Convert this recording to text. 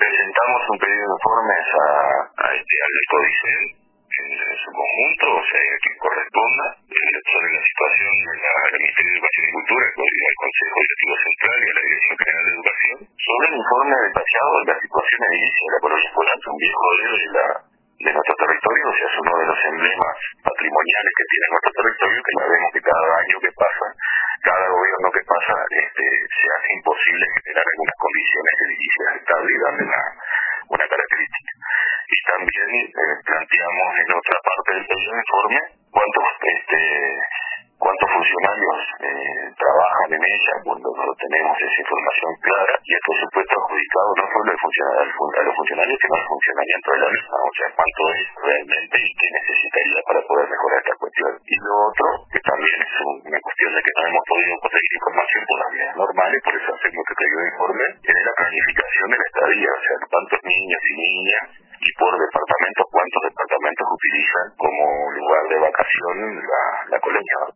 presentamos un pedido de informes al CODICEL en su conjunto, o sea, que corresponda, sobre la situación del Ministerio de Educación y Cultura, al Consejo Directivo Central y a la Dirección General de Educación, sobre el informe detallado de la situación edilicia de la colonia Escolante, un viejo rodeo de nuestro territorio, o sea, es uno de los emblemas patrimoniales que tiene nuestro territorio, que ya vemos que cada año que pasa, cada gobierno que pasa, se hace imposible generar algunas condiciones edilicias estables y darle una característica. Y también planteamos en otra parte del pedido de informe cuántos funcionarios trabajan en ella, cuando no tenemos esa información clara, y el presupuesto adjudicado no solo a los funcionarios, sino al funcionamiento de la misma, o sea, cuánto es realmente y qué necesitaría para poder mejorar esta cuestión. Y lo otro, que también es una cuestión de que no hemos podido conseguir información por las vías normales, por eso hacemos este pedido de informe, es la planificación de la estadía, o sea, cuántos niños y niñas y por departamentos, cuántos departamentos utilizan como lugar de vacación la colonia.